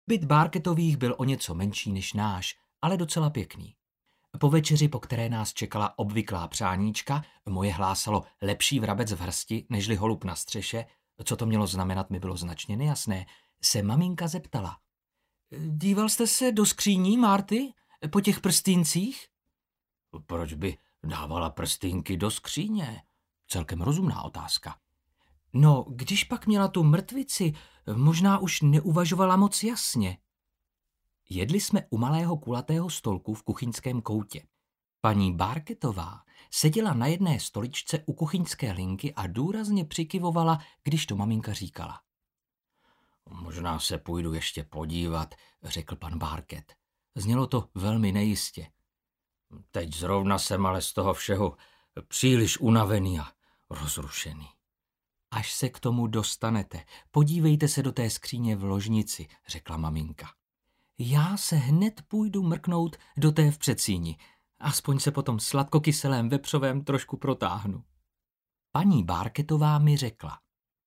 Byt Barketových byl o něco menší než náš, ale docela pěkný. Po večeři, po které nás čekala obvyklá přáníčka, moje hlásalo lepší vrabec v hrsti, nežli holub na střeše, co to mělo znamenat, mi bylo značně nejasné, se maminka zeptala. Díval jste se do skříní, Marty, po těch prstýncích? Proč by dávala prstýnky do skříně? Celkem rozumná otázka. No, když pak měla tu mrtvici, možná už neuvažovala moc jasně. Jedli jsme u malého kulatého stolku v kuchyňském koutě. Paní Barketová seděla na jedné stoličce u kuchyňské linky a důrazně přikyvovala, když to maminka říkala. Možná se půjdu ještě podívat, řekl pan Barket. Znělo to velmi nejistě. Teď zrovna jsem ale z toho všeho příliš unavený a rozrušený. Až se k tomu dostanete, podívejte se do té skříně v ložnici, řekla maminka. Já se hned půjdu mrknout do té v předsíni. Aspoň se po tom sladkokyselém vepřovém trošku protáhnu. Paní Barketová mi řekla.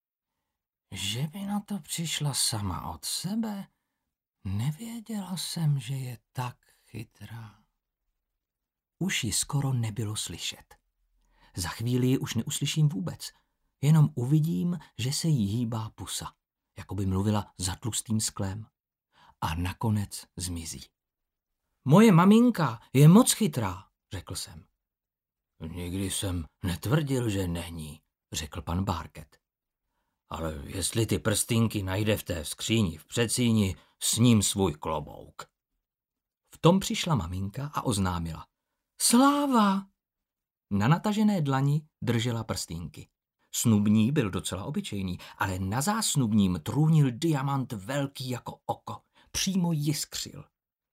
Že by na to přišla sama od sebe? Nevěděla jsem, že je tak chytrá. Už ji skoro nebylo slyšet. Za chvíli ji už neuslyším vůbec. Jenom uvidím, že se jí hýbá pusa, jako by mluvila za tlustým sklem. A nakonec zmizí. Moje maminka je moc chytrá, řekl jsem. Nikdy jsem netvrdil, že není, řekl pan Barket. Ale jestli ty prstýnky najde v té skříni v předsíni, s ním svůj klobouk. V tom přišla maminka a oznámila. Sláva! Na natažené dlani držela prstýnky. Snubní byl docela obyčejný, ale na zásnubním trůnil diamant velký jako oko. Přímo jiskřil.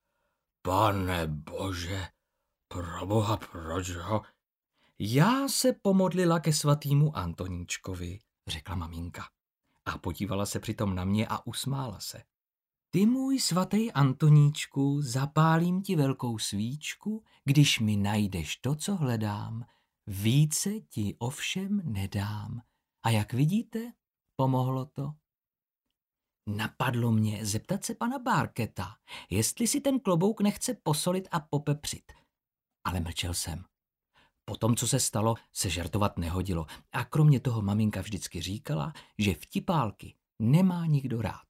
Pane Bože, proboha, proč ho? Já se pomodlila ke svatýmu Antoníčkovi, řekla maminka. A podívala se přitom na mě a usmála se. Ty můj svatý Antoníčku, zapálím ti velkou svíčku, když mi najdeš to, co hledám. Více ti ovšem nedám. A jak vidíte, pomohlo to. Napadlo mě zeptat se pana Barketa, jestli si ten klobouk nechce posolit a popepřit. Ale mlčel jsem. Po tom, co se stalo, se žartovat nehodilo a kromě toho maminka vždycky říkala, že vtipálky nemá nikdo rád.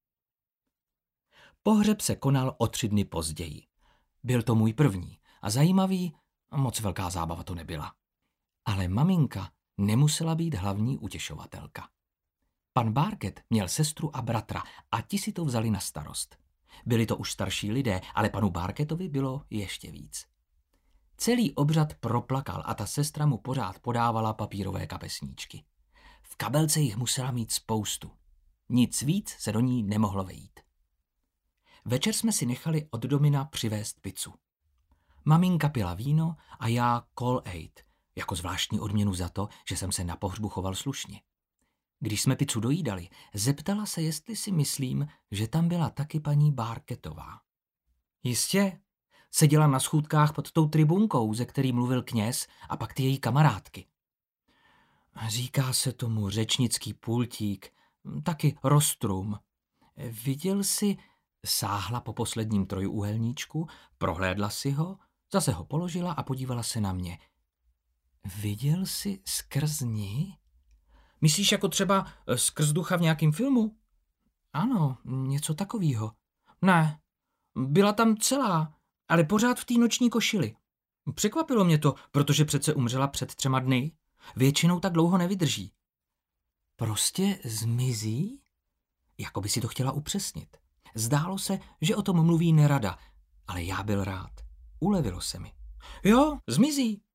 Pohřeb se konal o 3 dny později. Byl to můj první a zajímavý, moc velká zábava to nebyla. Ale maminka nemusela být hlavní utěšovatelka. Pan Barket měl sestru a bratra a ti si to vzali na starost. Byli to už starší lidé, ale panu Barketovi bylo ještě víc. Celý obřad proplakal a ta sestra mu pořád podávala papírové kapesníčky. V kabelce jich musela mít spoustu. Nic víc se do ní nemohlo vejít. Večer jsme si nechali od Domina přivést pizzu. Maminka pila víno a já Call Aid, jako zvláštní odměnu za to, že jsem se na pohřbu choval slušně. Když jsme pizzu dojídali, zeptala se, jestli si myslím, že tam byla taky paní Barketová. Jistě, seděla na schůdkách pod tou tribunkou, ze který mluvil kněz a pak ty její kamarádky. Říká se tomu řečnický pultík, taky rostrum. Viděl si, sáhla po posledním trojúhelníčku, prohlédla si ho, zase ho položila a podívala se na mě. Viděl jsi skrz ní? Myslíš jako třeba skrz ducha v nějakém filmu? Ano, něco takového. Ne, byla tam celá, ale pořád v té noční košili. Překvapilo mě to, protože přece umřela před 3 dny. Většinou tak dlouho nevydrží. Prostě zmizí? Jako by si to chtěla upřesnit. Zdálo se, že o tom mluví nerada, ale já byl rád. Ulevilo se mi. Jo, zmizí.